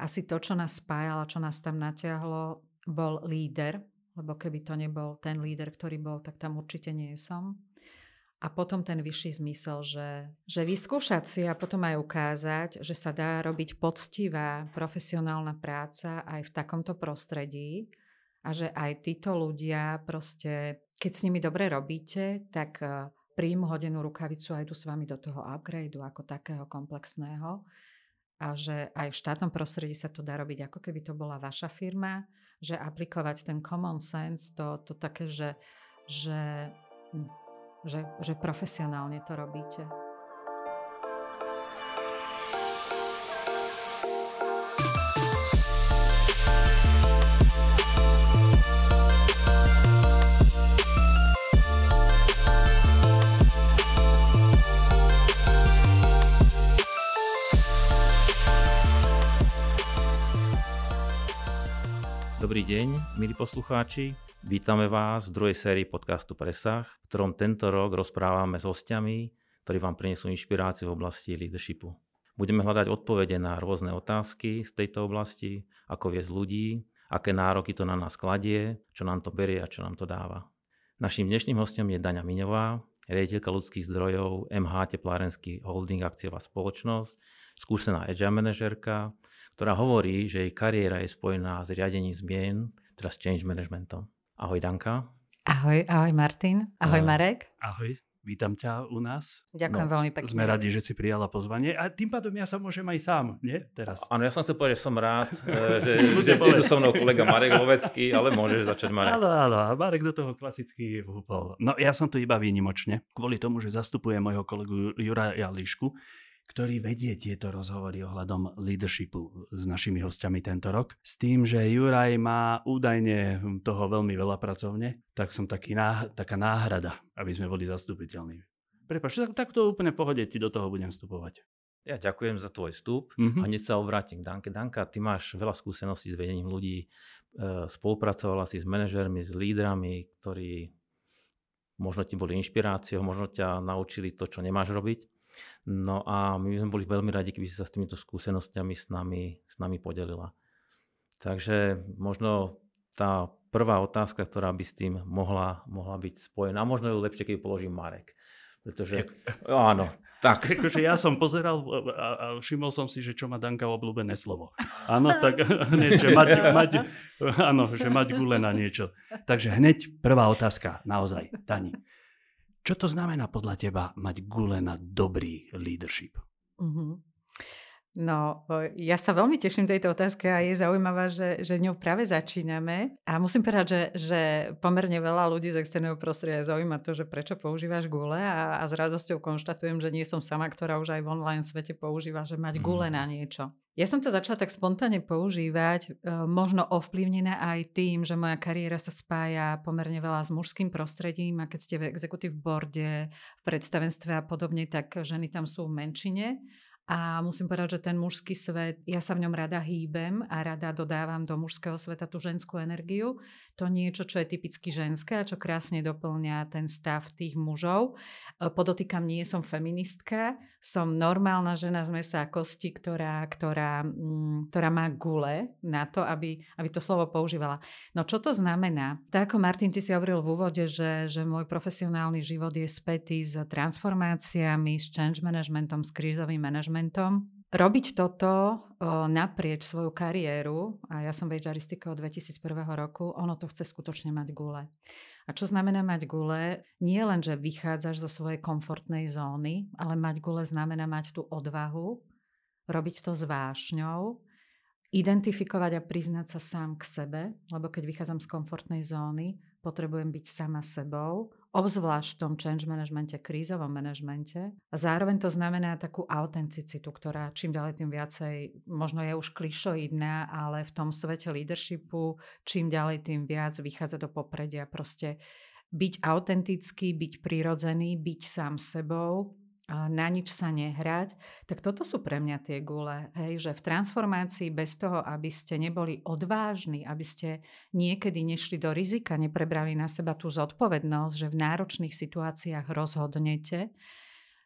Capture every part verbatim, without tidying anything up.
asi to, čo nás spájalo, čo nás tam natiahlo, bol líder, lebo keby to nebol ten líder, ktorý bol, tak tam určite nie som. A potom ten vyšší zmysel, že, že vyskúšať si a potom aj ukázať, že sa dá robiť poctivá profesionálna práca aj v takomto prostredí a že aj títo ľudia proste, keď s nimi dobre robíte, tak príjmu hodenú rukavicu a idú s vami do toho upgradeu ako takého komplexného. A že aj v štátnom prostredí sa to dá robiť, ako keby to bola vaša firma, že aplikovať ten common sense, to, to také, že, že, že, že profesionálne to robíte. Dobrý deň, milí poslucháči. Vítame vás v druhej sérii podcastu Presah, v ktorom tento rok rozprávame s hostiami, ktorí vám prinesú inšpiráciu v oblasti leadershipu. Budeme hľadať odpovede na rôzne otázky z tejto oblasti, ako viesť ľudí, aké nároky to na nás kladie, čo nám to berie a čo nám to dáva. Naším dnešným hostom je Daňa Miňová, riaditeľka ľudských zdrojov em há Teplárenský holding akciová spoločnosť, skúsená agile manažérka, ktorá hovorí, že jej kariéra je spojená s riadením zmien, teda s change managementom. Ahoj Danka. Ahoj, ahoj Martin. Ahoj uh, Marek. Ahoj, vítam ťa u nás. Ďakujem no, veľmi pekne. Sme radi, že si prijala pozvanie a tým pádom ja sa môžem aj sám, nie? Teraz. Áno, ja som chcel povedať, že som rád, že, že je tu so mnou kolega Marek Lovecký, ale môžeš začať Marek. Áno, áno, a Marek do toho klasicky vhúpol. No ja som tu iba výnimočne, kvôli tomu, že zastupujem môjho kolegu Juraja Lišku, ktorý vedie tieto rozhovory ohľadom leadershipu s našimi hostiami tento rok. S tým, že Juraj má údajne toho veľmi veľa pracovne, tak som taký náh- taká náhrada, aby sme boli zastupiteľní. Prepáč, tak, takto úplne v pohode ti do toho budem vstupovať. Ja ďakujem za tvoj vstup Mm-hmm. a hneď sa obrátim k Danke. Danka, ty máš veľa skúseností s vedením ľudí, spolupracovala si s manažermi, s lídrami, ktorí možno ti boli inšpiráciou, možno ťa naučili to, čo nemáš robiť. No a my sme boli veľmi radi, keby si sa s týmito skúsenostiami s nami, s nami podelila. Takže možno tá prvá otázka, ktorá by s tým mohla, mohla byť spojená, a možno ju lepšie, keď položím Marek. Pretože, áno, tak. Akože ja som pozeral a, a všimol som si, že čo má Danka obľúbené slovo. Áno, tak hneď, že mať, mať, áno, že mať gule na niečo. Takže hneď prvá otázka, naozaj, Dani. Čo to znamená podľa teba mať gule na dobrý leadership? Mm-hmm. No, ja sa veľmi teším tejto otázke a je zaujímavá, že, že ňou práve začíname. A musím povedať, že, že pomerne veľa ľudí z externého prostredia zaujíma to, že prečo používaš gule a, a s radosťou konštatujem, že nie som sama, ktorá už aj v online svete používa, že mať gule na niečo. Ja som to začala tak spontánne používať, možno ovplyvnená aj tým, že moja kariéra sa spája pomerne veľa s mužským prostredím a keď ste v executive boarde, v predstavenstve a podobne, tak ženy tam sú v menšine. A musím povedať, že ten mužský svet, ja sa v ňom rada hýbem a rada dodávam do mužského sveta tú ženskú energiu. To niečo, čo je typicky ženské a čo krásne doplňa ten stav tých mužov. Podotýkam, nie som feministka, som normálna žena z mesa a kosti, ktorá, ktorá, ktorá má gule na to, aby, aby to slovo používala. No čo to znamená? Tak ako Martin, ty si hovoril v úvode, že, že môj profesionálny život je spätý s transformáciami, s change managementom, s krízovým manažmentom. Robiť toto o, naprieč svoju kariéru, a ja som v HRistike od dvetisícjeden roku, ono to chce skutočne mať gule. A čo znamená mať gule? Nie len, že vychádzaš zo svojej komfortnej zóny, ale mať gule znamená mať tú odvahu, robiť to s vášňou, identifikovať a priznať sa sám k sebe, lebo keď vychádzam z komfortnej zóny, potrebujem byť sama sebou, obzvlášť v tom change managemente, krízovom manažmente. A zároveň to znamená takú autenticitu, ktorá čím ďalej tým viacej, možno je už klišoidná, ale v tom svete leadershipu čím ďalej tým viac vychádza do popredia. Proste byť autentický, byť prirodzený, byť sám sebou, na nič sa nehrať, tak toto sú pre mňa tie gule, hej, že v transformácii bez toho, aby ste neboli odvážni, aby ste niekedy nešli do rizika, neprebrali na seba tú zodpovednosť, že v náročných situáciách rozhodnete,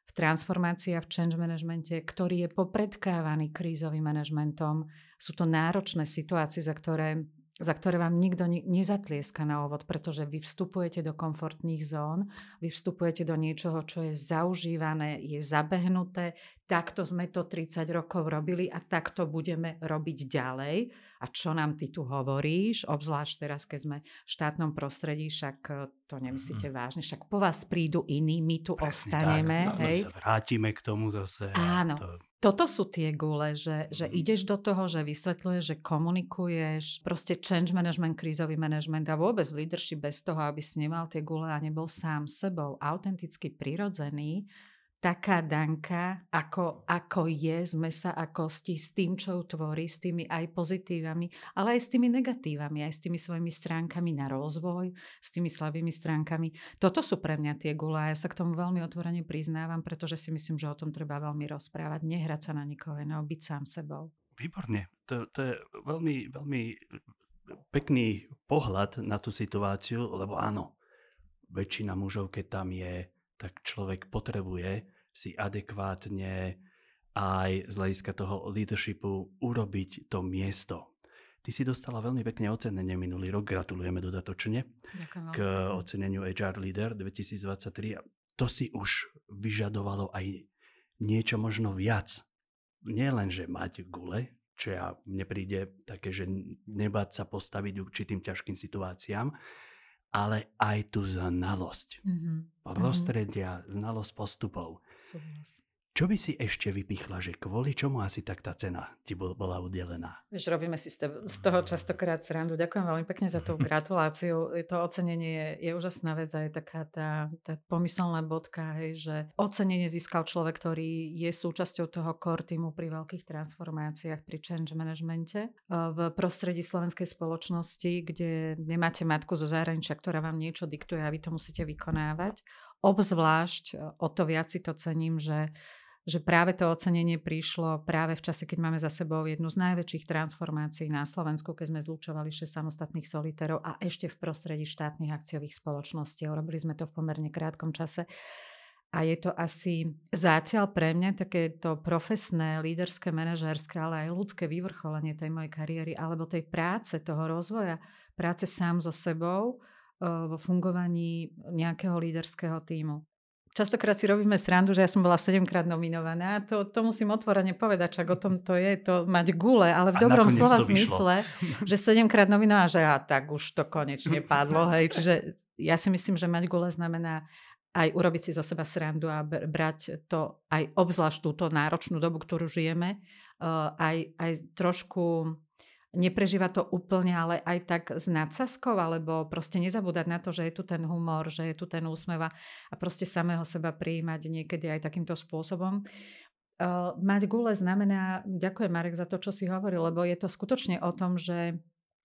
v transformácii a v change managemente, ktorý je popredkávaný krízovým manažmentom. Sú to náročné situácie, za ktoré, za ktoré vám nikto nezatlieska na úvod, pretože vy vstupujete do komfortných zón, vy vstupujete do niečoho, čo je zaužívané, je zabehnuté, takto sme to tridsať rokov robili a takto budeme robiť ďalej. A čo nám ty tu hovoríš, obzvlášť teraz, keď sme v štátnom prostredí, však to nemyslíte mm. vážne, však po vás prídu iní, my tu presne ostaneme. Tak, no, hej? No, sa vrátime k tomu zase. Áno, to... toto sú tie gule, že, že mm. ideš do toho, že vysvetľuješ, že komunikuješ, proste change management, krízový management a vôbec leadership bez toho, aby si nemal tie gule a nebol sám sebou, autenticky prirodzený. Taká Danka, ako, ako je z mesa a kosti, s tým, čo ju tvorí, s tými aj pozitívami, ale aj s tými negatívami, aj s tými svojimi stránkami na rozvoj, s tými slabými stránkami. Toto sú pre mňa tie gule a ja sa k tomu veľmi otvorene priznávam, pretože si myslím, že o tom treba veľmi rozprávať, nehrať sa na nikoho iného, byť sám sebou. Výborne. To, to je veľmi, veľmi pekný pohľad na tú situáciu, lebo áno, väčšina mužov, keď tam je, tak človek potrebuje si adekvátne aj z hľadiska toho leadershipu urobiť to miesto. Ty si dostala veľmi pekne ocenenie minulý rok, gratulujeme dodatočne k oceneniu há er Leader dvetisícdvadsaťtri. To si už vyžadovalo aj niečo možno viac. Nie len, že mať gule, čo ja mne príde také, že nebáť sa postaviť určitým ťažkým situáciám, ale aj tú znalosť mm-hmm. prostredia, mm-hmm. znalosť postupov. Súhlas. Čo by si ešte vypichla, že kvôli čomu asi tak tá cena ti bola udelená? Vieš, robíme si z toho častokrát srandu. Ďakujem veľmi pekne za tú gratuláciu. To ocenenie je, je úžasná vec a je taká tá, tá pomyselná bodka, hej, že ocenenie získal človek, ktorý je súčasťou toho core týmu pri veľkých transformáciách, pri change managemente. V prostredí slovenskej spoločnosti, kde nemáte matku zo zahraničia, ktorá vám niečo diktuje a vy to musíte vykonávať. Obzvlášť o to viac si to cením, že že práve to ocenenie prišlo práve v čase, keď máme za sebou jednu z najväčších transformácií na Slovensku, keď sme zlučovali šesť samostatných solitérov a ešte v prostredí štátnych akciových spoločností. Robili sme to v pomerne krátkom čase. A je to asi zatiaľ pre mňa takéto profesné, líderské, manažérske, ale aj ľudské vyvrcholenie tej mojej kariéry alebo tej práce, toho rozvoja, práce sám so sebou vo fungovaní nejakého líderského tímu. Častokrát si robíme srandu, že ja som bola sedemkrát nominovaná. To, to musím otvorene povedať, čak o tom to je, to mať gule, ale v dobrom slova zmysle, že sedemkrát nominovaná, že ja tak už to konečne padlo. Hej. Čiže ja si myslím, že mať gule znamená aj urobiť si zo seba srandu a brať to aj obzvlášť túto náročnú dobu, ktorú žijeme, aj, aj trošku neprežíva to úplne, ale aj tak s nadsazkou, alebo proste nezabúdať na to, že je tu ten humor, že je tu ten úsmev a proste samého seba prijímať niekedy aj takýmto spôsobom. Uh, mať gule znamená, ďakujem Marek za to, čo si hovoril, lebo je to skutočne o tom, že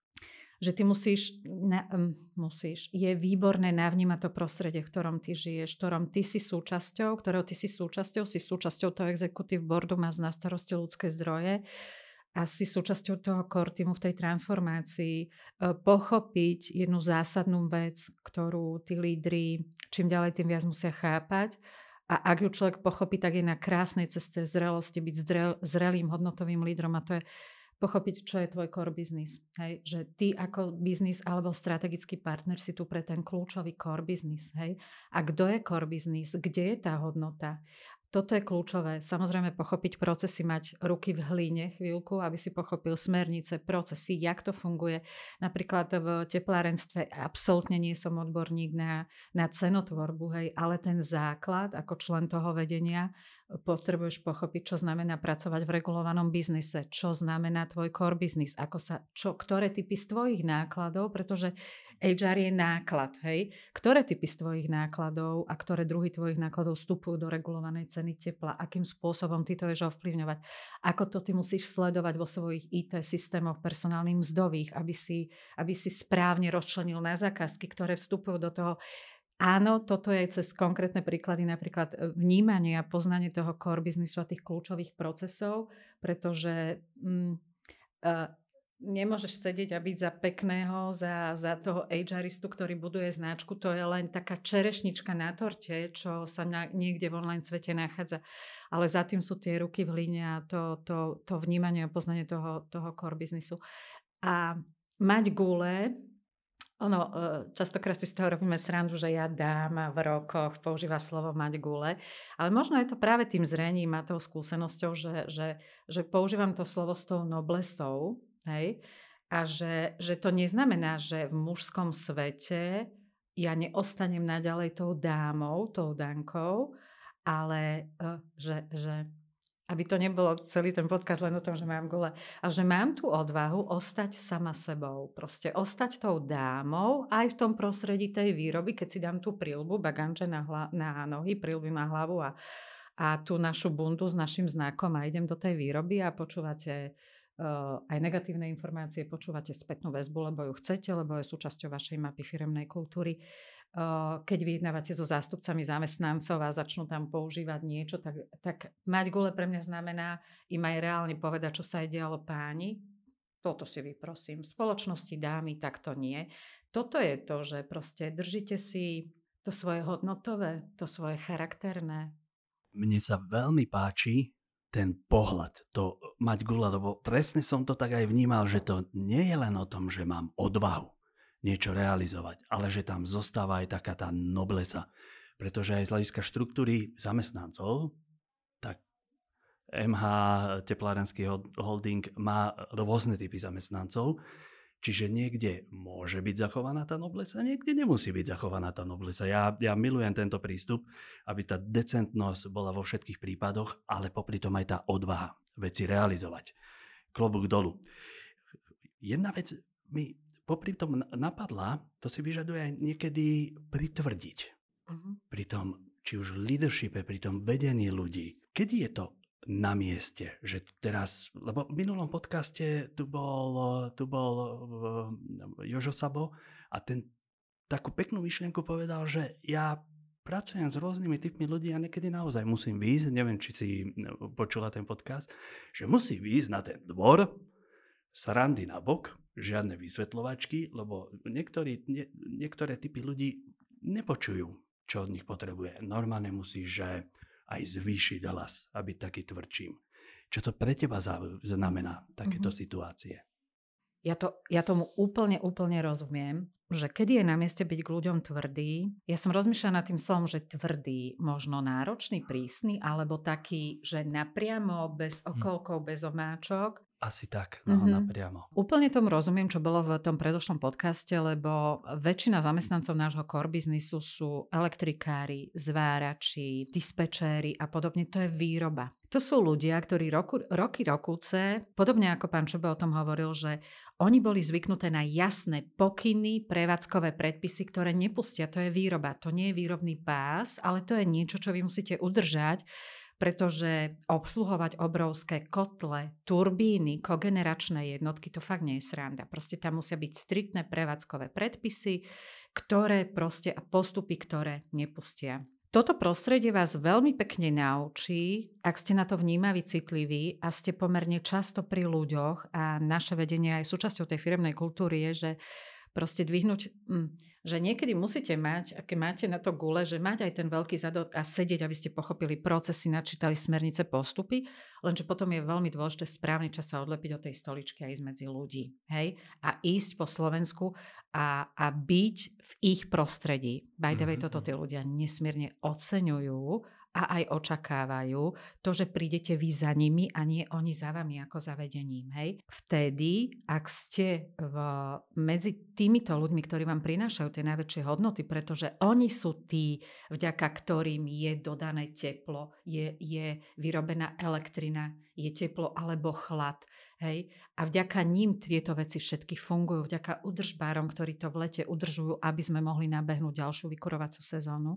že ty musíš, na, um, musíš, je výborné navnímať to prostredie, v ktorom ty žiješ, v ktorom ty si súčasťou, ktorého ty si súčasťou, si súčasťou toho executive boardu, máš na starosti ľudské zdroje, a si súčasťou toho core týmu v tej transformácii, pochopiť jednu zásadnú vec, ktorú tí lídri čím ďalej tým viac musia chápať. A ak ju človek pochopí, tak je na krásnej ceste zrelosti byť zrel, zrelým hodnotovým lídrom a to je pochopiť, čo je tvoj core business. Hej? Že ty ako biznis alebo strategický partner si tu pre ten kľúčový core business. Hej? A kto je core business? Kde je tá hodnota? Toto je kľúčové. Samozrejme pochopiť procesy, mať ruky v hlíne chvíľku, aby si pochopil smernice, procesy, jak to funguje. Napríklad v teplárenstve absolútne nie som odborník na, na cenotvorbu, hej, ale ten základ ako člen toho vedenia potrebuješ pochopiť, čo znamená pracovať v regulovanom biznise, čo znamená tvoj core business, ako sa, čo, ktoré typy z tvojich nákladov, pretože há er je náklad, hej, ktoré typy z tvojich nákladov a ktoré druhy tvojich nákladov vstupujú do regulovanej ceny tepla, akým spôsobom ty to vieš ovplyvňovať, ako to ty musíš sledovať vo svojich í té systémoch personálnych mzdových, aby si, aby si správne rozčlenil na zákazky, ktoré vstupujú do toho. Áno, toto je cez konkrétne príklady, napríklad vnímanie a poznanie toho core businessu a tých kľúčových procesov, pretože mm, uh, nemôžeš sedieť a byť za pekného, za, za toho HRistu, ktorý buduje značku. To je len taká čerešnička na torte, čo sa na, niekde v online svete nachádza. Ale za tým sú tie ruky v hlíne a to, to, to vnímanie a poznanie toho, toho core biznisu. A mať gule, ono, častokrát si z toho robíme srandu, že ja dám v rokoch používa slovo mať gule, ale možno je to práve tým zrením a tou skúsenosťou, že, že, že používam to slovo s tou noblesou, hej, a že, že to neznamená, že v mužskom svete ja neostanem naďalej tou dámou, tou dankou, ale že, že aby to nebolo celý ten podcast len o tom, že mám gule, a že mám tú odvahu ostať sama sebou. Proste ostať tou dámou aj v tom prostredí tej výroby, keď si dám tú prilbu, baganče na, hla, na nohy, prilby na hlavu a, a tú našu bundu s našim znakom a idem do tej výroby a počúvate uh, aj negatívne informácie, počúvate spätnú väzbu, lebo ju chcete, lebo je súčasťou vašej mapy firemnej kultúry. Keď vyjednávate so zástupcami zamestnancov a začnú tam používať niečo, tak, tak mať gule pre mňa znamená im aj reálne povedať, čo sa aj dialo páni. Toto si vyprosím. V spoločnosti dámy, tak to nie. Toto je to, že proste držíte si to svoje hodnotové, to svoje charakterné. Mne sa veľmi páči ten pohľad, to mať gule, lebo presne som to tak aj vnímal, že to nie je len o tom, že mám odvahu niečo realizovať, ale že tam zostáva aj taká tá noblesa. Pretože aj z hľadiska štruktúry zamestnancov, tak em há Teplárenský holding má rôzne typy zamestnancov, čiže niekde môže byť zachovaná tá noblesa, niekde nemusí byť zachovaná tá noblesa. Ja, ja milujem tento prístup, aby tá decentnosť bola vo všetkých prípadoch, ale popri tom aj tá odvaha veci realizovať. Klobúk dolu. Jedna vec mi popri tom napadla, to si vyžaduje aj niekedy pritvrdiť. Uh-huh. Pri tom, či už v leadershipe, pri tom vedení ľudí. Kedy je to na mieste? Že teraz, lebo v minulom podcaste tu bol, tu bol Jožo Sabo a ten takú peknú myšlienku povedal, že ja pracujem s rôznymi typmi ľudí a niekedy naozaj musím výjsť, neviem, či si počula ten podcast, že musí výjsť na ten dvor, srandy na bok, žiadne vysvetľovačky, lebo niektorí, nie, niektoré typy ľudí nepočujú, čo od nich potrebuje. Normálne musí, že aj zvýšiť hlas a byť taký tvrdším. Čo to pre teba znamená, takéto mm-hmm. situácie? Ja, to, ja tomu úplne, úplne rozumiem, že kedy je na mieste byť k ľuďom tvrdý. Ja som rozmýšľala nad tým slovom, že tvrdý, možno náročný, prísny, alebo taký, že napriamo, bez okolkov, bez omáčok. Asi tak, no mm-hmm. napriamo. Úplne tomu rozumiem, čo bolo v tom predošlom podcaste, lebo väčšina zamestnancov nášho core biznisu sú elektrikári, zvárači, dispečéri a podobne. To je výroba. To sú ľudia, ktorí roku, roky rokúce, podobne ako pán Čobo o tom hovoril, že oni boli zvyknuté na jasné pokyny, prevádzkové predpisy, ktoré nepustia. To je výroba. To nie je výrobný pás, ale to je niečo, čo vy musíte udržať, pretože obsluhovať obrovské kotle, turbíny, kogeneračné jednotky, to fakt nie je sranda. Proste tam musia byť striktné prevádzkové predpisy, ktoré proste a postupy, ktoré nepustia. Toto prostredie vás veľmi pekne naučí, ak ste na to vnímaví, citliví a ste pomerne často pri ľuďoch a naše vedenie aj súčasťou tej firemnej kultúry je, že proste dvihnúť, že niekedy musíte mať, aké máte na to gule, že mať aj ten veľký zadok a sedieť, aby ste pochopili procesy, načítali smernice, postupy, lenže potom je veľmi dôležité správny čas sa odlepiť od tej stoličky a ísť medzi ľudí. Hej? A ísť po Slovensku a, a byť v ich prostredí. By the way, toto tí ľudia nesmierne oceňujú a aj očakávajú to, že prídete vy za nimi a nie oni za vami ako za vedením. Hej? Vtedy, ak ste v, medzi týmito ľuďmi, ktorí vám prinášajú tie najväčšie hodnoty, pretože oni sú tí, vďaka ktorým je dodané teplo, je, je vyrobená elektrina, je teplo alebo chlad. Hej? A vďaka ním tieto veci všetky fungujú, vďaka udržbárom, ktorí to v lete udržujú, aby sme mohli nabehnúť ďalšiu vykurovaciu sezónu.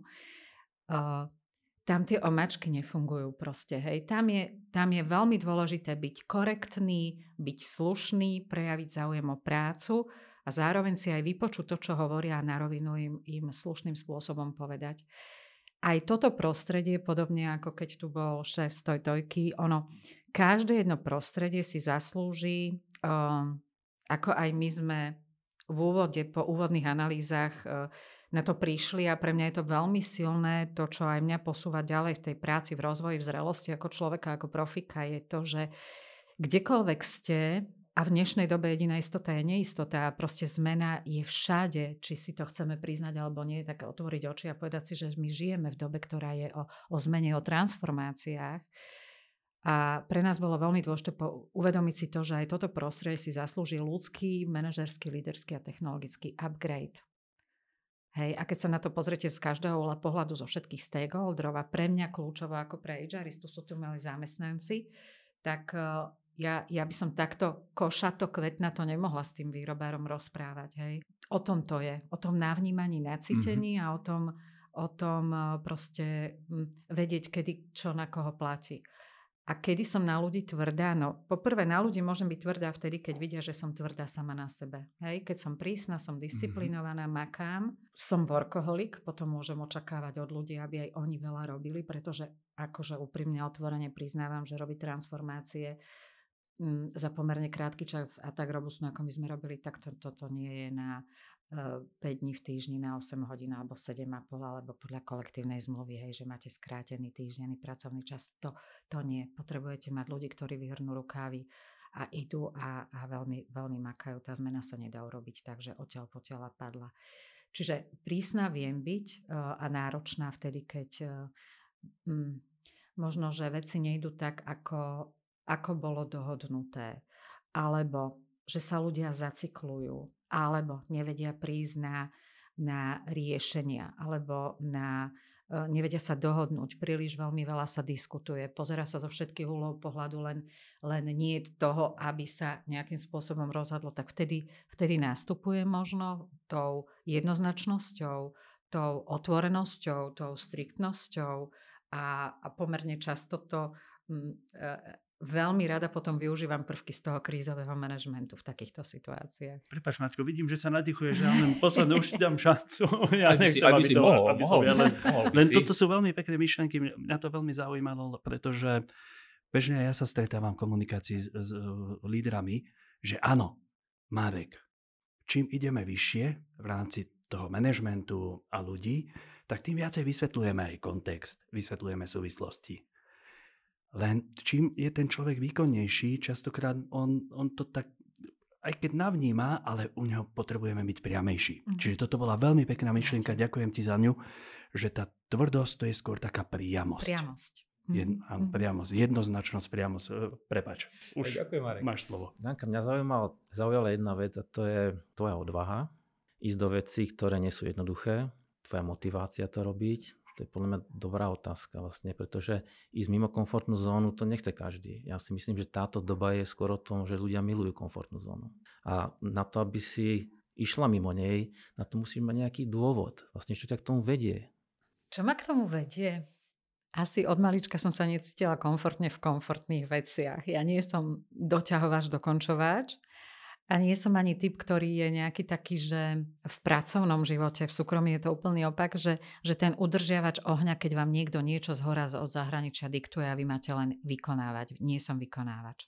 Uh, Tam tie omačky nefungujú proste, hej. Tam je, tam je veľmi dôležité byť korektný, byť slušný, prejaviť záujem o prácu a zároveň si aj vypočuť to, čo hovoria a na rovinu im, im slušným spôsobom povedať. Aj toto prostredie, podobne ako keď tu bol šéf Stojtojky, ono, každé jedno prostredie si zaslúži um, ako aj my sme v úvode, po úvodných analýzach na to prišli a pre mňa je to veľmi silné, to, čo aj mňa posúva ďalej v tej práci, v rozvoji, v zrelosti ako človeka, ako profika, je to, že kdekoľvek ste, a v dnešnej dobe jediná istota je neistota a proste zmena je všade, či si to chceme priznať alebo nie, tak otvoriť oči a povedať si, že my žijeme v dobe, ktorá je o, o zmene, o transformáciách. A pre nás bolo veľmi dôležité uvedomiť si to, že aj toto prostredie si zaslúži ľudský, manažerský, líderský a technologický upgrade. Hej, a keď sa na to pozriete z každého pohľadu zo všetkých stakeholderov a pre mňa kľúčovo ako pre há eristu sú tu mali zamestnanci, tak ja, ja by som takto košato kvetnato nemohla s tým výrobárom rozprávať. Hej. O tom to je, o tom navnímaní, nacítení mm-hmm. a o tom, o tom proste vedieť, kedy čo na koho platí. A kedy som na ľudí tvrdá? No, poprvé na ľudí môžem byť tvrdá vtedy, keď vidia, že som tvrdá sama na sebe. Hej? Keď som prísna, som disciplinovaná, makám, som workoholik, potom môžem očakávať od ľudí, aby aj oni veľa robili, pretože akože úprimne otvorene priznávam, že robiť transformácie m, za pomerne krátky čas a tak robustnú, ako my sme robili, tak to, toto nie je na päť dní v týždni na osem hodín alebo sedem a pol, alebo podľa kolektívnej zmluvy, hej, že máte skrátený týždenný pracovný čas. To, to nie. Potrebujete mať ľudí, ktorí vyhrnú rukávy a idú a, a veľmi, veľmi makajú. Tá zmena sa nedá urobiť, takže odtiaľ potiaľ padla. Čiže prísna viem byť uh, a náročná vtedy, keď uh, um, možno, že veci nejdú tak, ako, ako bolo dohodnuté. Alebo že sa ľudia zacyklujú, alebo nevedia prísť na, na riešenia, alebo na, uh, nevedia sa dohodnúť. Príliš veľmi veľa sa diskutuje. Pozerá sa zo všetkých uhlov pohľadu, len, len nie toho, aby sa nejakým spôsobom rozhodlo. Tak vtedy, vtedy nastupuje možno tou jednoznačnosťou, tou otvorenosťou, tou striktnosťou a, a pomerne často to um, uh, veľmi rada potom využívam prvky z toho krízového manažmentu v takýchto situáciách. Prepáč, Maťko, vidím, že sa nadýchuje, že ja len posledne už ti dám šancu. Ja aby nechcem, si, aby aby si to, mohol, aby mohol, ja len, mohol len si. toto sú veľmi pekné myšlenky. Mňa to veľmi zaujímalo, pretože bežne ja sa stretávam v komunikácii s, s lídrami, že áno, Marek, čím ideme vyššie v rámci toho manažmentu a ľudí, tak tým viacej vysvetľujeme aj kontext, vysvetľujeme súvislosti. Len čím je ten človek výkonnejší, častokrát on, on to tak, aj keď navníma, ale u neho potrebujeme byť priamejší. Mm. Čiže toto bola veľmi pekná myšlienka, ďakujem ti za ňu, že tá tvrdosť to je skôr taká priamosť. Priamosť. Jed, áno, priamosť, jednoznačnosť, priamosť. Prepáč, už ďakujem, Marek. Máš slovo. Danka, mňa zaujímala, zaujala jedna vec a to je tvoja odvaha. Ísť do vecí, ktoré nie sú jednoduché, tvoja motivácia to robiť. To je podľa mňa dobrá otázka vlastne, pretože ísť mimo komfortnú zónu to nechce každý. Ja si myslím, že táto doba je skôr o tom, že ľudia milujú komfortnú zónu. A na to, aby si išla mimo nej, na to musíš mať nejaký dôvod. Vlastne, čo ťa k tomu vedie. Čo ma k tomu vedie? Asi od malička som sa necítila komfortne v komfortných veciach. Ja nie som doťahovač, dokončovač. A nie som ani typ, ktorý je nejaký taký, že v pracovnom živote, v súkromí je to úplný opak, že, že ten udržiavač ohňa, keď vám niekto niečo zhora od zahraničia diktuje a vy máte len vykonávať. Nie som vykonávač.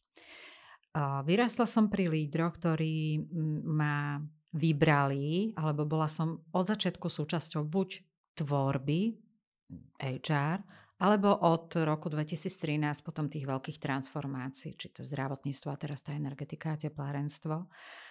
Vyrastla som pri lídroch, ktorí ma vybrali, alebo bola som od začiatku súčasťou buď tvorby há er, alebo od roku dvetisíctrinásť potom tých veľkých transformácií, či to zdravotníctvo a teraz tá energetika a teplárenstvo.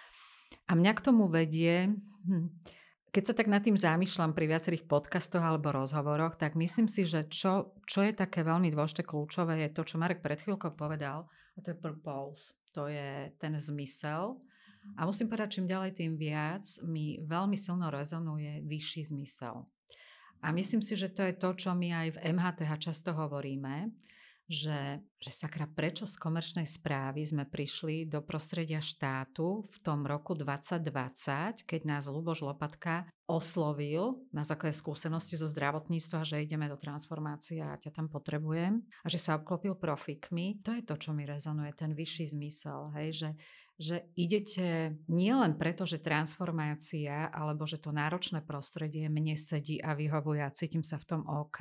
A mňa k tomu vedie, keď sa tak nad tým zamýšľam pri viacerých podcastoch alebo rozhovoroch, tak myslím si, že čo, čo je také veľmi dôležité, kľúčové, je to, čo Marek pred chvíľkou povedal, a to je purpose, to je ten zmysel. A musím povedať, čím ďalej, tým viac mi veľmi silno rezonuje vyšší zmysel. A myslím si, že to je to, čo my aj v em há té há často hovoríme, že, že sakra, prečo z komerčnej správy sme prišli do prostredia štátu v tom roku dvadsať dvadsať, keď nás Ľuboš Lopatka oslovil na základe skúsenosti zo zdravotníctva, že ideme do transformácie a ťa tam potrebujem a že sa obklopil profíkmi. To je to, čo mi rezonuje, ten vyšší zmysel, hej, že že idete nielen preto, že transformácia alebo že to náročné prostredie mne sedí a vyhovuje a cítim sa v tom OK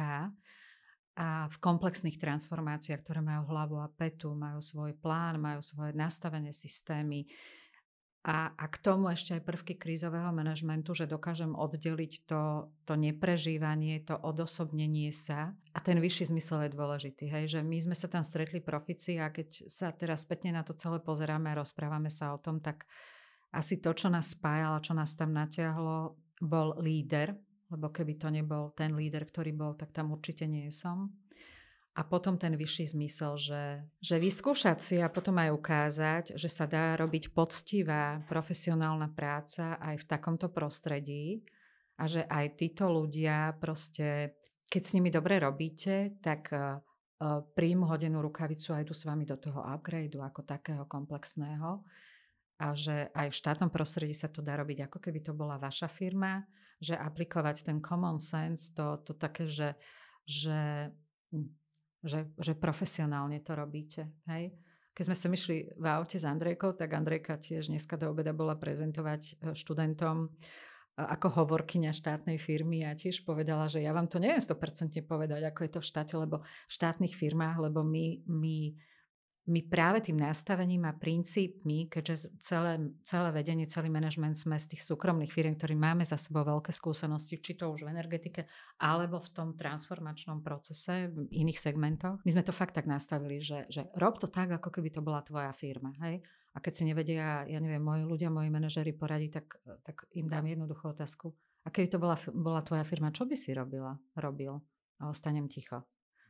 a v komplexných transformáciách, ktoré majú hlavu a petu, majú svoj plán, majú svoje nastavené systémy A, a k tomu ešte aj prvky krízového manažmentu, že dokážem oddeliť to, to neprežívanie, to odosobnenie sa. A ten vyšší zmysel je dôležitý. Hej? Že my sme sa tam stretli profici a keď sa teraz spätne na to celé pozeráme a rozprávame sa o tom, tak asi to, čo nás spájalo, čo nás tam natiahlo, bol líder. Lebo keby to nebol ten líder, ktorý bol, tak tam určite nie som. A potom ten vyšší zmysel, že, že vyskúšať si a potom aj ukázať, že sa dá robiť poctivá profesionálna práca aj v takomto prostredí a že aj títo ľudia proste, keď s nimi dobre robíte, tak uh, príjmu hodenú rukavicu a idú s vami do toho upgradeu ako takého komplexného a že aj v štátnom prostredí sa to dá robiť ako keby to bola vaša firma, že aplikovať ten common sense, to, to také, že, že Že, že profesionálne to robíte. Hej? Keď sme sa myšli v aute s Andrejkou, tak Andrejka tiež dneska do obeda bola prezentovať študentom ako hovorkyňa štátnej firmy a tiež povedala, že ja vám to neviem sto percent povedať, ako je to v štáte, lebo v štátnych firmách, lebo my, my, my práve tým nastavením a princípmi, keďže celé, celé vedenie, celý manažment sme z tých súkromných firm, ktorí máme za sebou veľké skúsenosti, či to už v energetike, alebo v tom transformačnom procese, v iných segmentoch. My sme to fakt tak nastavili, že, že rob to tak, ako keby to bola tvoja firma. Hej? A keď si nevedia, ja neviem, moji ľudia, moji manažeri poradiť, tak, tak im dám jednoduchú otázku. A keby to bola, bola tvoja firma, čo by si robila? Robil? A ostanem ticho.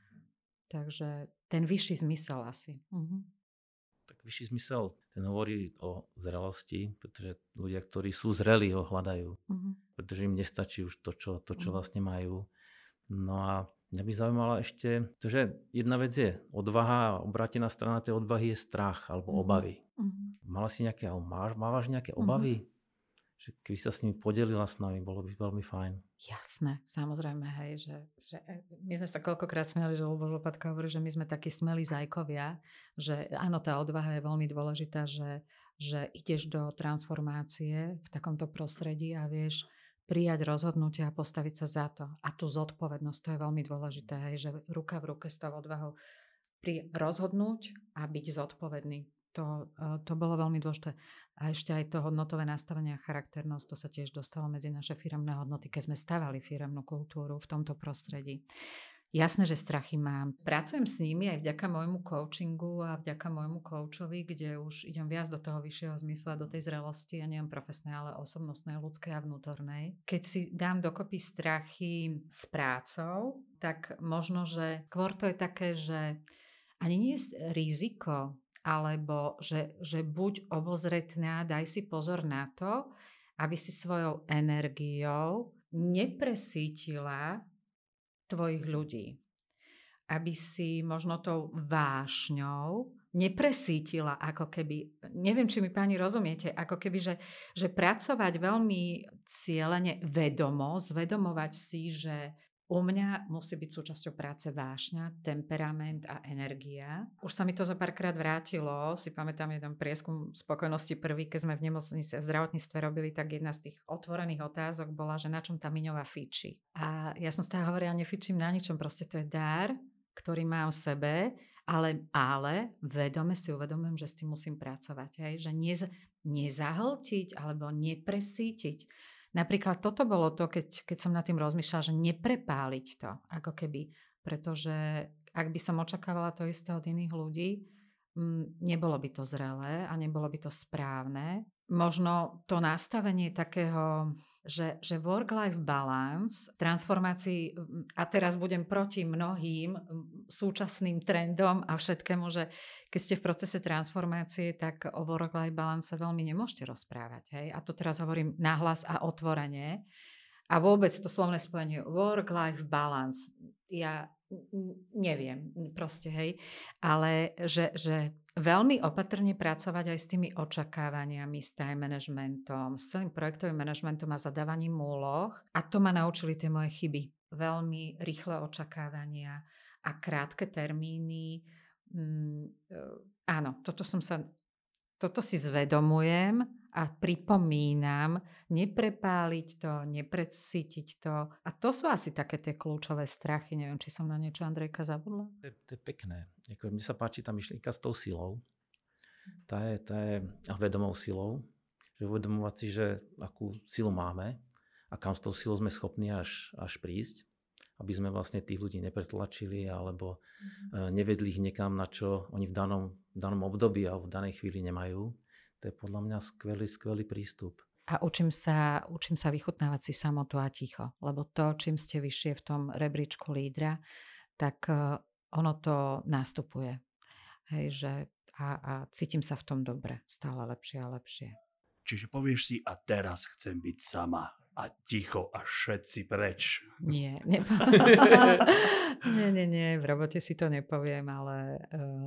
Takže ten vyšší zmysel asi. Uh-huh. Tak vyšší zmysel, ten hovorí o zrelosti, pretože ľudia, ktorí sú zrelí, ho hľadajú. Uh-huh. Pretože im nestačí už to, čo, to, čo uh-huh. vlastne majú. No a mňa by zaujímala ešte, že jedna vec je odvaha a obrátená strana tej odvahy je strach alebo uh-huh. obavy. Uh-huh. Mala si nejaké, máš, mávaš nejaké obavy? Uh-huh. Že keby sa s nimi podelila s nami, bolo by veľmi fajn. Jasné, samozrejme, hej, že, že my sme sa koľkokrát smiali, že Ľuboš Lopatka hovorí, že my sme takí smelí zajkovia, že áno, tá odvaha je veľmi dôležitá, že, že ideš do transformácie v takomto prostredí a vieš prijať rozhodnutie a postaviť sa za to. A tú zodpovednosť, to je veľmi dôležité, hej, že ruka v ruke s tou odvahou pri rozhodnúť a byť zodpovedný. To, to bolo veľmi dôležité. A ešte aj to hodnotové nastavenie a charakternosť, to sa tiež dostalo medzi naše firemné hodnoty, keď sme stavali firemnú kultúru v tomto prostredí. Jasné, že strachy mám. Pracujem s nimi aj vďaka môjmu coachingu a vďaka môjmu coachovi, kde už idem viac do toho vyššieho zmyslu a do tej zrelosti, a nielen profesnej, ale osobnostnej, ľudskej a vnútornej. Keď si dám dokopy strachy s prácou, tak možno, že skôr to je také, že ani nie je riziko, alebo že, že buď obozretná, daj si pozor na to, aby si svojou energiou nepresítila tvojich ľudí. Aby si možno tou vášňou nepresítila, ako keby, neviem, či mi páni rozumiete, ako keby, že, že pracovať veľmi cielene vedomo, zvedomovať si, že u mňa musí byť súčasťou práce vášňa, temperament a energia. Už sa mi to za párkrát vrátilo. Si pamätám jeden prieskum spokojnosti prvý, keď sme v nemocnici v zdravotníctve robili, tak jedna z tých otvorených otázok bola, že na čom tá Miňová fičí. A ja som stále hovorila, nefičím na ničom, proste to je dar, ktorý mám v sebe, ale, ale vedome si uvedomujem, že s tým musím pracovať. Hej? Že nez, nezahltiť alebo nepresítiť. Napríklad toto bolo to, keď, keď som nad tým rozmýšľala, že neprepáliť to, ako keby, pretože ak by som očakávala to isté od iných ľudí, m, nebolo by to zrelé a nebolo by to správne. Možno to nastavenie takého, že, že work-life balance, transformácii, a teraz budem proti mnohým súčasným trendom a všetkému, že keď ste v procese transformácie, tak o work-life balance veľmi nemôžete rozprávať. Hej? A to teraz hovorím nahlas a otvorene. A vôbec to slovné spojenie work-life balance, ja neviem proste, hej, ale že, že veľmi opatrne pracovať aj s tými očakávaniami, s time managementom, s celým projektovým manažmentom a zadávaním úloh. A to ma naučili tie moje chyby. Veľmi rýchle očakávania a krátke termíny. Mm, áno, toto som sa, toto si zvedomujem a pripomínam, neprepáliť to, neprecítiť to. A to sú asi také tie kľúčové strachy. Neviem, či som na niečo, Andrejka, zabudla. To je, to je pekné. Jako, mne sa páči tá myšlienka s tou silou. Tá je, tá je vedomou silou. Že uvedomovať si, že akú silu máme a kam s tou silou sme schopní až, až prísť, aby sme vlastne tých ľudí nepretlačili alebo mm-hmm. nevedli ich niekam, na čo oni v danom, v danom období alebo v danej chvíli nemajú. To je podľa mňa skvelý, skvelý prístup. A učím sa, učím sa vychutnávať si samotu a ticho, lebo to, čím ste vyššie v tom rebríčku lídra, tak ono to nástupuje. Hej, že a, a cítim sa v tom dobre, stále lepšie a lepšie. Čiže povieš si, a teraz chcem byť sama a ticho a všetci preč. Nie, nepo... nie, nie, nie, v robote si to nepoviem, ale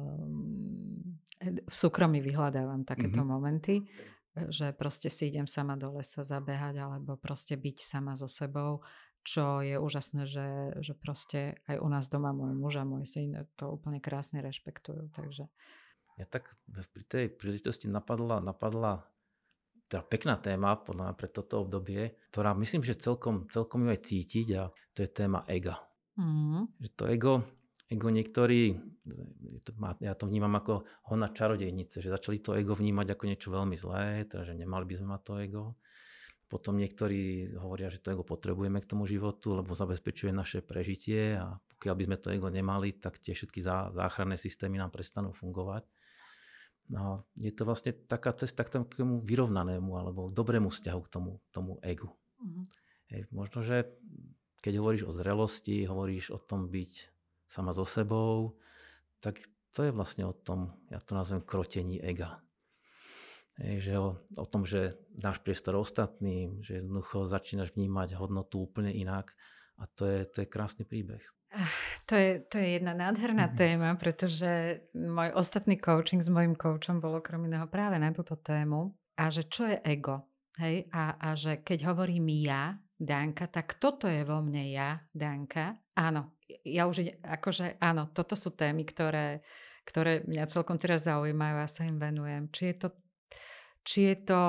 um, v súkromí vyhľadávam takéto mm-hmm. momenty, že proste si idem sama do lesa zabehať alebo proste byť sama so sebou, čo je úžasné, že, že proste aj u nás doma môj muž a môj syn to úplne krásne rešpektujú. Takže... Ja tak pri tej príležitosti napadla, napadla teda pekná téma podľa mňa pre toto obdobie, ktorá myslím, že celkom, celkom ju aj cítiť a to je téma ega. Mm. Že to ego, ego niektorí, ja to vnímam ako hona čarodejnice, že začali to ego vnímať ako niečo veľmi zlé, teda že nemali by sme mať to ego. Potom niektorí hovoria, že to ego potrebujeme k tomu životu, lebo zabezpečuje naše prežitie a pokiaľ by sme to ego nemali, tak tie všetky záchranné systémy nám prestanú fungovať. No, je to vlastne taká cesta k takému vyrovnanému alebo dobrému vzťahu k tomu, tomu egu. Mm-hmm. Hej, možno, že keď hovoríš o zrelosti, hovoríš o tom byť sama so sebou, tak to je vlastne o tom, ja to nazvem krotení ega. Hej, že o, o tom, že dáš priestor ostatným, že jednoducho začínaš vnímať hodnotu úplne inak a to je, to je krásny príbeh. To je, to je jedna nádherná mm-hmm. téma, pretože môj ostatný coaching s mojím coachom bol okrem iného práve na túto tému. A že čo je ego? Hej? A, a že keď hovorím ja, Danka, tak toto je vo mne ja, Danka. Áno, ja už akože áno, toto sú témy, ktoré, ktoré mňa celkom teraz zaujímajú a sa im venujem. Či je to, či je to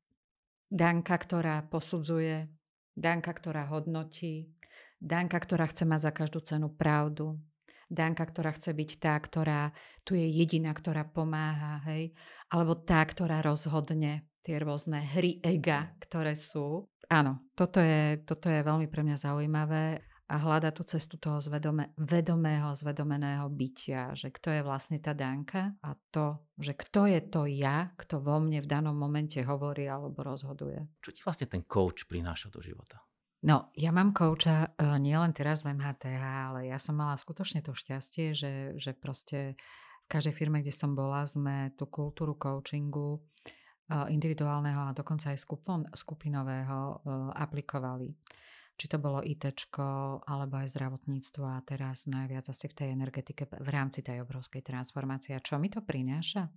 Danka, ktorá posudzuje, Danka, ktorá hodnotí, Danka, ktorá chce mať za každú cenu pravdu. Danka, ktorá chce byť tá, ktorá tu je jediná, ktorá pomáha, hej. Alebo tá, ktorá rozhodne tie rôzne hry ega, ktoré sú. Áno, toto je, toto je veľmi pre mňa zaujímavé a hľada tú cestu toho zvedome, vedomého, zvedomeného bytia, že kto je vlastne tá Danka a to, že kto je to ja, kto vo mne v danom momente hovorí alebo rozhoduje. Čo ti vlastne ten coach prináša do života? No, ja mám kouča uh, nielen teraz v em há té há, ale ja som mala skutočne to šťastie, že, že proste v každej firme, kde som bola, sme tú kultúru coachingu uh, individuálneho a dokonca aj skupon, skupinového uh, aplikovali. Či to bolo ITčko, alebo aj zdravotníctvo a teraz najviac asi v tej energetike v rámci tej obrovskej transformácie. A čo mi to prináša?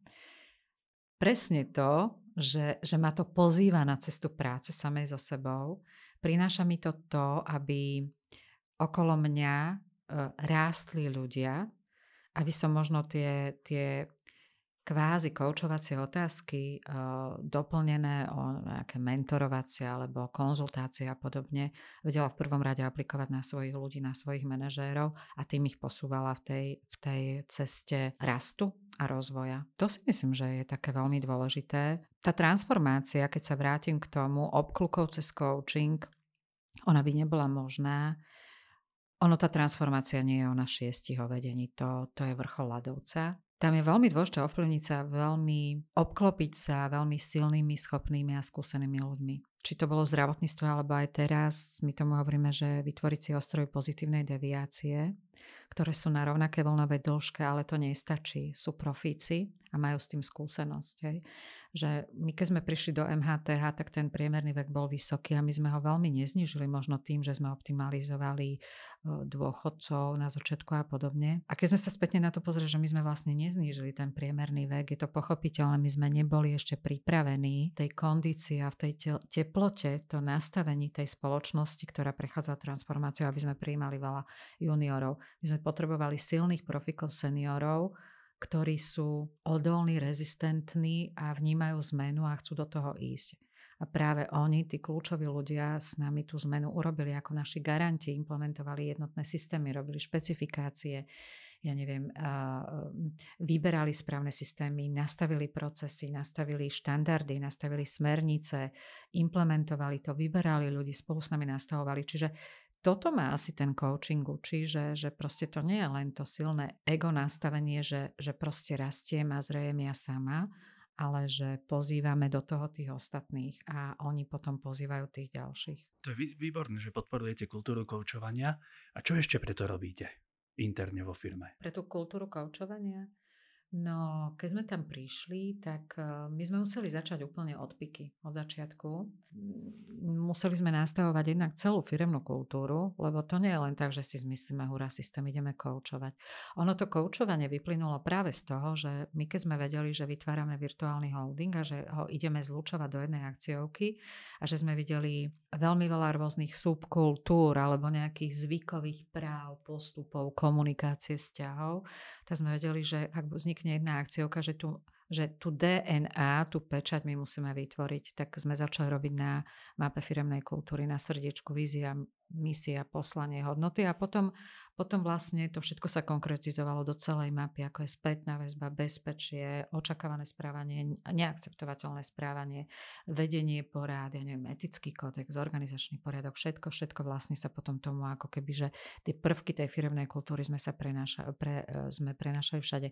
Presne to, že, že ma to pozýva na cestu práce samej so sebou. Prináša mi to to, aby okolo mňa e, rástli ľudia, aby som možno tie, tie kvázi koučovacie otázky e, doplnené o nejaké mentorovacie alebo konzultácie a podobne vedela v prvom rade aplikovať na svojich ľudí, na svojich manažérov a tým ich posúvala v tej, v tej ceste rastu a rozvoja. To si myslím, že je také veľmi dôležité. Tá transformácia, keď sa vrátim k tomu, obklukov cez coaching, ona by nebola možná. Ono, tá transformácia nie je o na šiestich o vedení, to, to je vrchol ľadovca. Tam je veľmi dôležité ovplyvniť sa, veľmi obklopiť sa veľmi silnými, schopnými a skúsenými ľuďmi. Či to bolo v zdravotníctve, alebo aj teraz, my tomu hovoríme, že vytvoriť si ostroj pozitívnej deviácie, ktoré sú na rovnaké vlnovej dĺžke, ale to nestačí. Sú profíci a majú s tým skúsenosť. Hej. Že my keď sme prišli do em há té há, tak ten priemerný vek bol vysoký a my sme ho veľmi neznížili, možno tým, že sme optimalizovali dôchodcov na začiatku a podobne. A keď sme sa spätne na to pozreli, že my sme vlastne neznížili ten priemerný vek, je to pochopiteľné, my sme neboli ešte pripravení tej kondícii a v tej te- teplote, to nastavení tej spoločnosti, ktorá prechádza transformáciou, aby sme prijímali veľa juniorov. My sme potrebovali silných profikov seniorov, ktorí sú odolní, rezistentní a vnímajú zmenu a chcú do toho ísť. A práve oni, tí kľúčoví ľudia, s nami tú zmenu urobili ako naši garanti, implementovali jednotné systémy, robili špecifikácie, ja neviem, vyberali správne systémy, nastavili procesy, nastavili štandardy, nastavili smernice, implementovali to, vyberali ľudí, spolu s nami nastavovali. Čiže toto má asi ten coaching učí, že, že proste to nie je len to silné ego nastavenie, že, že proste rastiem a zrejem ja sama, ale že pozývame do toho tých ostatných a oni potom pozývajú tých ďalších. To je výborné, že podporujete kultúru koučovania. A čo ešte preto robíte interne vo firme? Pre tú kultúru koučovania? No, keď sme tam prišli, tak my sme museli začať úplne od piky, od začiatku. Museli sme nastavovať jednak celú firemnú kultúru, lebo to nie je len tak, že si zmyslíme, hurá, systém, ideme koučovať. Ono to koučovanie vyplynulo práve z toho, že my keď sme vedeli, že vytvárame virtuálny holding a že ho ideme zlučovať do jednej akciovky a že sme videli veľmi veľa rôznych subkultúr alebo nejakých zvykových práv, postupov, komunikácie, vzťahov, tak sme vedeli, že ak vznikne jedna akciovka, že tu, že tu dé en á, tú pečať my musíme vytvoriť, tak sme začali robiť na mape firemnej kultúry, na srdiečku, vízia, misia, poslanie, hodnoty a potom, potom vlastne to všetko sa konkretizovalo do celej mapy, ako je spätná väzba, bezpečie, očakávané správanie, neakceptovateľné správanie, vedenie porád, ja neviem, etický kódex, organizačný poriadok, všetko, všetko vlastne sa potom tomu, ako keby, že tie prvky tej firemnej kultúry sme sa prenášali, pre, sme prenášali všade.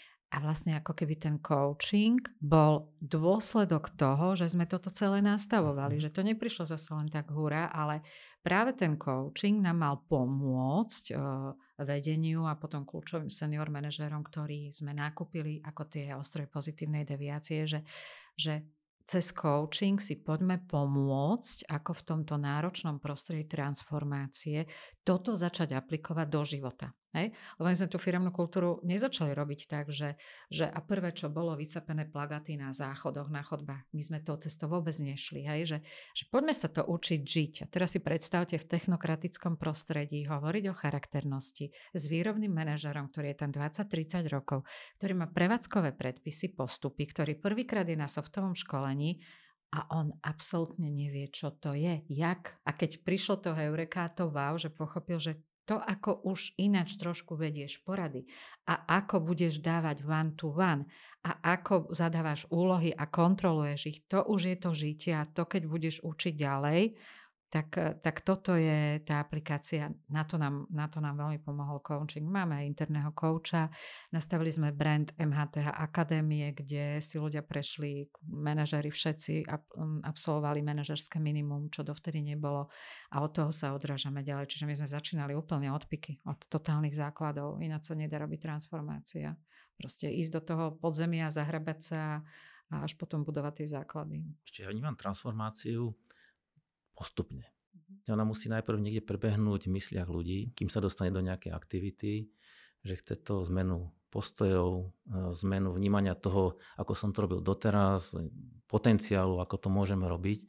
A vlastne ako keby ten coaching bol dôsledok toho, že sme toto celé nastavovali, že to neprišlo zase len tak hurá, ale práve ten coaching nám mal pomôcť uh, vedeniu a potom kľúčovým senior manažérom, ktorí sme nakúpili ako tie ostroje pozitívnej deviácie, že, že cez coaching si poďme pomôcť, ako v tomto náročnom prostredí transformácie, toto začať aplikovať do života. Hej? Lebo my sme tú firemnú kultúru nezačali robiť tak, že, že a prvé, čo bolo, vycapené plagaty na záchodoch, na chodbách. My sme to cestou vôbec nešli. Hej? Že, že poďme sa to učiť žiť. A teraz si predstavte v technokratickom prostredí hovoriť o charakternosti s výrobným manažerom, ktorý je tam dvadsať tridsať rokov, ktorý má prevádzkové predpisy, postupy, ktorý prvýkrát je na softovom školení a on absolútne nevie, čo to je, jak. A keď prišlo to heureka, to wow, že pochopil, že to, ako už ináč trošku vedieš porady a ako budeš dávať one to one a ako zadávaš úlohy a kontroluješ ich, to už je to žitie a to, keď budeš učiť ďalej, tak, tak toto je tá aplikácia. Na to, nám, na to nám veľmi pomohol coaching. Máme aj interného kouča, nastavili sme brand em há té há Akadémie, kde si ľudia prešli, manažéri všetci absolvovali manažerské minimum, čo dovtedy nebolo a od toho sa odrážame ďalej. Čiže my sme začínali úplne od piky, od totálnych základov. Ináč sa nedá robiť transformácia. Proste ísť do toho podzemia, zahrabať sa a až potom budovať tie základy. Ešte ja vnímam transformáciu postupne. Ona musí najprv niekde prebehnúť v mysliach ľudí, kým sa dostane do nejakej aktivity, že chce to zmenu postojov, zmenu vnímania toho, ako som to robil doteraz, potenciálu, ako to môžeme robiť.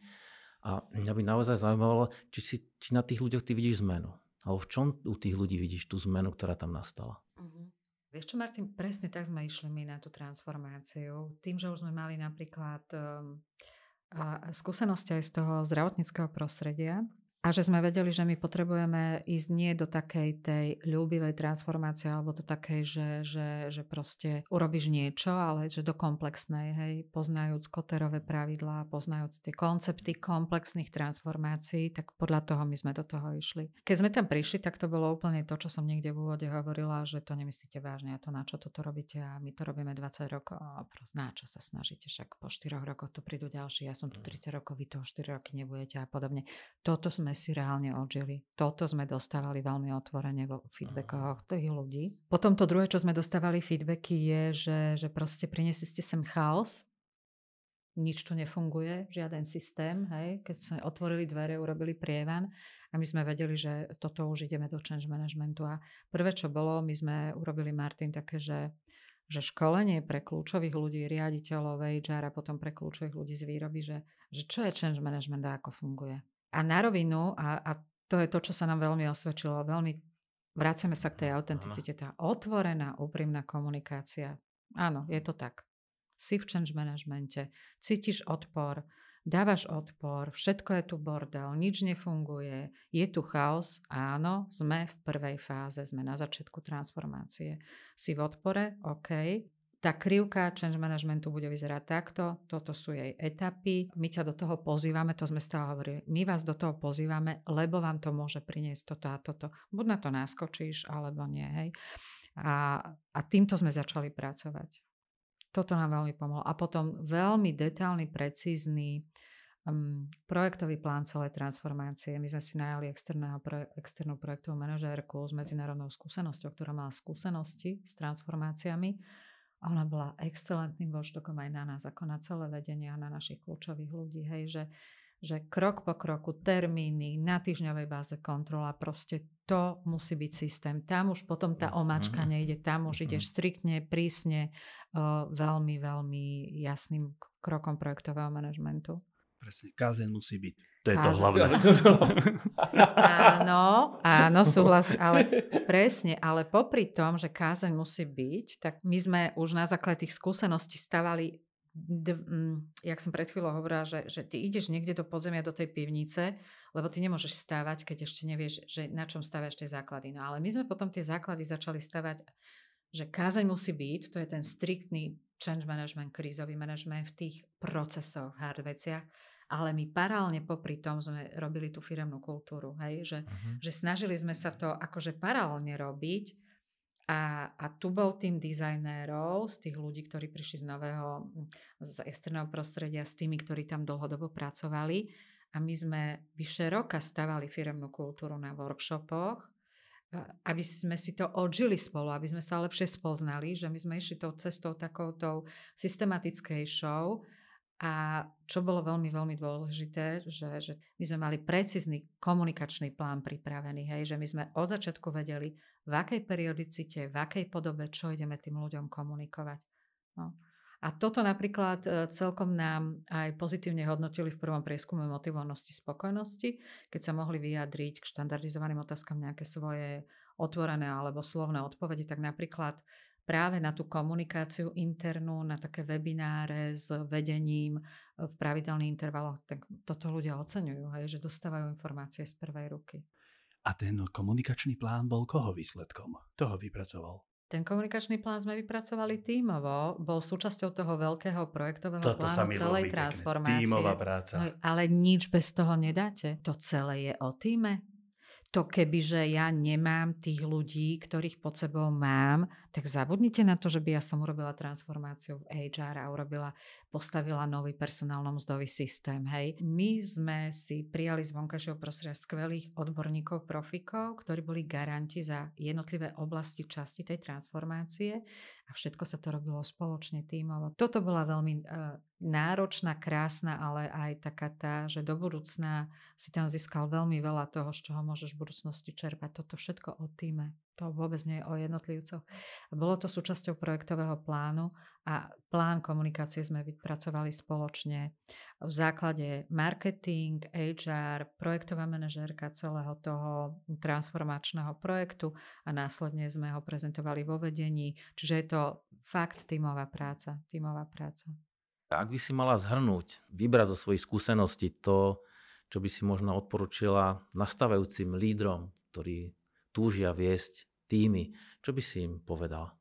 A mňa by naozaj zaujímalo, či, si, či na tých ľuďoch ty vidíš zmenu. Alebo v čom u tých ľudí vidíš tú zmenu, ktorá tam nastala? Uh-huh. Vieš čo, Martin, presne tak sme išli my na tú transformáciu. Tým, že už sme mali napríklad Um, a skúsenosti aj z toho zdravotníckeho prostredia a že sme vedeli, že my potrebujeme ísť nie do takej tej ľúbivej transformácie alebo do takej, že, že, že proste urobíš niečo, ale že do komplexnej, hej, poznajúc Kotterové pravidlá, poznajúc tie koncepty komplexných transformácií, tak podľa toho my sme do toho išli. Keď sme tam prišli, tak to bolo úplne to, čo som niekde v úvode hovorila, že to nemyslíte vážne a to na čo toto robíte a my to robíme dvadsať rokov a proste na čo sa snažíte, však po štyroch rokoch tu prídu ďalší, ja som tu tridsať rokov, vy toho štyri roky nebudete a podobne. Toto sme si reálne odžili. Toto sme dostávali veľmi otvorene vo feedbackoch tých ľudí. Potom to druhé, čo sme dostávali feedbacky je, že, že proste priniesli ste sem chaos, nič tu nefunguje, žiaden systém, hej, keď sme otvorili dvere, urobili prievan a my sme vedeli, že toto už ideme do change managementu a prvé, čo bolo, my sme urobili, Martin, také, že že školenie pre kľúčových ľudí, riaditeľov, há er a potom pre kľúčových ľudí z výroby, že, že čo je change management a ako funguje. A na rovinu, a, a to je to, čo sa nám veľmi osvedčilo, veľmi vraciame sa k tej autenticite, tá otvorená, úprimná komunikácia. Áno, je to tak. Si v change managemente, cítiš odpor, dávaš odpor, všetko je tu bordel, nič nefunguje, je tu chaos, áno, sme v prvej fáze, sme na začiatku transformácie. Si v odpore, OK. Tá krivka change managementu bude vyzerať takto, toto sú jej etapy, my ťa do toho pozývame, to sme stále hovorili, my vás do toho pozývame, lebo vám to môže priniesť toto a toto. Buď na to naskočíš, alebo nie, hej. A, a týmto sme začali pracovať. Toto nám veľmi pomohlo. A potom veľmi detailný, precízny um, projektový plán celej transformácie. My sme si najali externého, externú projektovú manažérku s medzinárodnou skúsenosťou, ktorá mala skúsenosti s transformáciami. A ona bola excelentným watchdogom aj na nás, ako na celé vedenie a na našich kľúčových ľudí. Hej, že, že krok po kroku, termíny, na týždňovej báze kontrola, proste to musí byť systém. Tam už potom tá omáčka nejde, tam už ideš striktne, prísne, uh, veľmi, veľmi jasným krokom projektového manažmentu. Presne, kázeň musí byť. To je kázeň. To hlavné. Áno, áno, súhlas, ale presne, ale popri tom, že kázeň musí byť, tak my sme už na základe tých skúseností stavali, d- m, jak som pred chvíľou hovorila, že, že ty ideš niekde do podzemia, do tej pivnice, lebo ty nemôžeš stavať, keď ešte nevieš, že na čom staviaš tie základy. No ale my sme potom tie základy začali stavať, že kázeň musí byť, to je ten striktný change management, krízový management v tých procesoch, hard veciach, ale my paralelne popri tom sme robili tú firemnú kultúru, hej? Že, uh-huh. že snažili sme sa to akože paralelne robiť a, a tu bol tým dizajnérov, z tých ľudí, ktorí prišli z nového, z externého prostredia, s tými, ktorí tam dlhodobo pracovali a my sme vyše roka stavali firemnú kultúru na workshopoch, aby sme si to odžili spolu, aby sme sa lepšie spoznali, že my sme išli tou cestou takoutou systematickejšou. A čo bolo veľmi, veľmi dôležité, že, že my sme mali precízny komunikačný plán pripravený, hej, že my sme od začiatku vedeli, v akej periodicite, v akej podobe, čo ideme tým ľuďom komunikovať. No. A toto napríklad celkom nám aj pozitívne hodnotili v prvom prieskume motivovanosti spokojnosti, keď sa mohli vyjadriť k štandardizovaným otázkam nejaké svoje otvorené alebo slovné odpovede, tak napríklad práve na tú komunikáciu internú, na také webináre s vedením v pravidelných intervaloch, tak toto ľudia oceňujú, hej, že dostávajú informácie z prvej ruky. A ten komunikačný plán bol koho výsledkom? Toho vypracoval? Ten komunikačný plán sme vypracovali tímovo, bol súčasťou toho veľkého projektového Toto plánu celej transformácie. Tímová práca. No, ale nič bez toho nedáte. To celé je o tíme. To kebyže ja nemám tých ľudí, ktorých pod sebou mám, tak zabudnite na to, že by ja som urobila transformáciu v há er a urobila, postavila nový personálno-mzdový systém. Hej. My sme si prijali z vonkajšieho prostredia skvelých odborníkov, profikov, ktorí boli garanti za jednotlivé oblasti časti tej transformácie a všetko sa to robilo spoločne tímovo. Toto bola veľmi uh, náročná, krásna, ale aj taká tá, že do budúcna si tam získal veľmi veľa toho, z čoho môžeš v budúcnosti čerpať. Toto všetko o tíme. To vôbec nie je o jednotlivcoch. Bolo to súčasťou projektového plánu a plán komunikácie sme vypracovali spoločne. V základe marketing, há er, projektová manažérka celého toho transformačného projektu a následne sme ho prezentovali vo vedení. Čiže je to fakt tímová práca. Tímová práca. Ak by si mala zhrnúť, vybrať zo svojich skúseností to, čo by si možno odporúčila nastávajúcim lídrom, ktorí túžia viesť týmy, čo by si im povedala?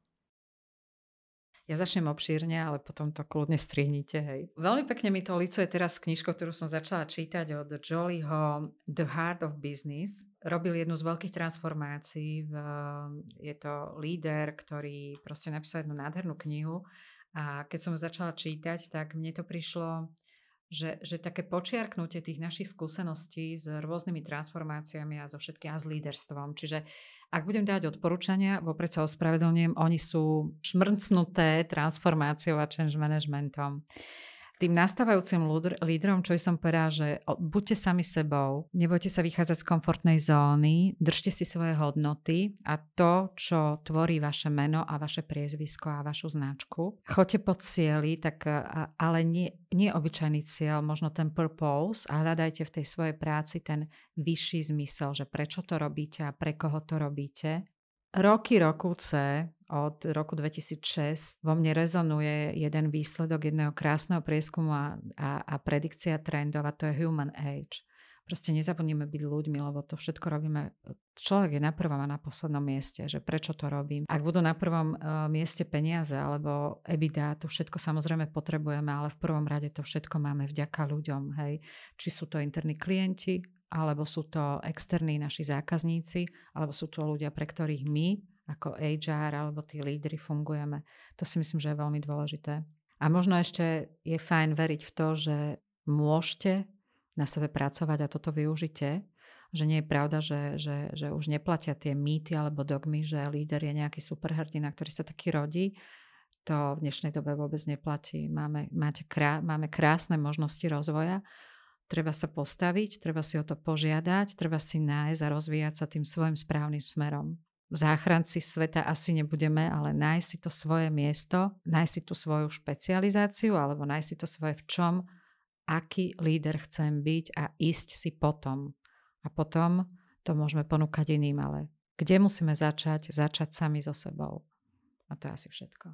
Ja začnem obšírne, ale potom to kľudne strihnite. Hej. Veľmi pekne mi to licuje teraz s knižkou, ktorú som začala čítať od Jollyho The Heart of Business. Robil jednu z veľkých transformácií. V, je to líder, ktorý proste napísal jednu nádhernú knihu. A keď som ju začala čítať, tak mne to prišlo, že, že také počiarknutie tých našich skúseností s rôznymi transformáciami a so všetkým a s líderstvom. Čiže ak budem dať odporúčania, vopred sa ospravedlňujem, oni sú šmrncnuté transformáciou a change managementom. Tým nastávajúcim lídrom, čo som povedala, že buďte sami sebou, nebojte sa vychádzať z komfortnej zóny, držte si svoje hodnoty a to, čo tvorí vaše meno a vaše priezvisko a vašu značku. Choďte po cieli, tak, ale nie, nie obyčajný cieľ, možno ten purpose a hľadajte v tej svojej práci ten vyšší zmysel, že prečo to robíte a pre koho to robíte. Roky, rokúce od roku dvetisícšesť vo mne rezonuje jeden výsledok jedného krásneho prieskumu a, a, a predikcia trendov, a to je human age. Proste nezabudnime byť ľuďmi, lebo to všetko robíme. Človek je na prvom a na poslednom mieste, že prečo to robím. Ak budú na prvom uh, mieste peniaze alebo EBITDA, to všetko samozrejme potrebujeme, ale v prvom rade to všetko máme vďaka ľuďom. Hej. Či sú to interní klienti, alebo sú to externí naši zákazníci, alebo sú to ľudia, pre ktorých my ako há er alebo tí lídri fungujeme. To si myslím, že je veľmi dôležité. A možno ešte je fajn veriť v to, že môžete na sebe pracovať a toto využite. Že nie je pravda, že, že, že už neplatia tie mýty alebo dogmy, že líder je nejaký superhrdina, ktorý sa taký rodí. To v dnešnej dobe vôbec neplatí. Máme, máte krá, máme krásne možnosti rozvoja. Treba sa postaviť, treba si o to požiadať, treba si nájsť a rozvíjať sa tým svojim správnym smerom. Záchranci sveta asi nebudeme, ale nájsť si to svoje miesto, nájsť si tú svoju špecializáciu alebo nájsť si to svoje v čom, aký líder chcem byť a ísť si potom. A potom to môžeme ponúkať iným, ale kde musíme začať? Začať sami so sebou. A to je asi všetko.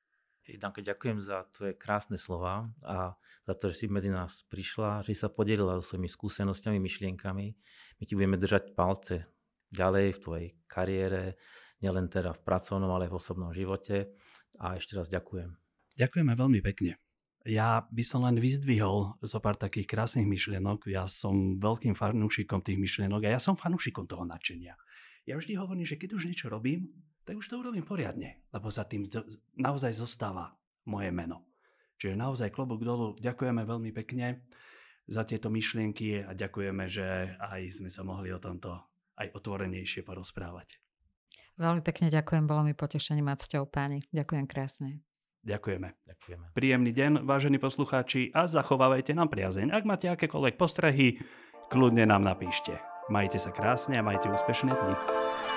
Danke, ďakujem za tvoje krásne slova a za to, že si medzi nás prišla, že si sa podelila so svojimi skúsenosťami, myšlienkami. My ti budeme držať palce ďalej v tvojej kariére, nielen teda v pracovnom, ale aj v osobnom živote. A ešte raz ďakujem. Ďakujeme veľmi pekne. Ja by som len vyzdvihol zo pár takých krásnych myšlienok. Ja som veľkým fanúšikom tých myšlienok a ja som fanúšikom toho nadšenia. Ja vždy hovorím, že keď už niečo robím, tak už to urobím poriadne, lebo za tým naozaj zostáva moje meno. Čiže naozaj klobúk dolu, ďakujeme veľmi pekne za tieto myšlienky a ďakujeme, že aj sme sa mohli o tomto aj otvorenejšie porozprávať. Veľmi pekne ďakujem, bolo mi potešením mať s ťou, páni. Ďakujem krásne. Ďakujeme. Ďakujeme. Príjemný deň, vážení poslucháči, a zachovávajte nám priazeň. Ak máte akékoľvek postrehy, kľudne nám napíšte. Majte sa krásne a majte úspešné dni.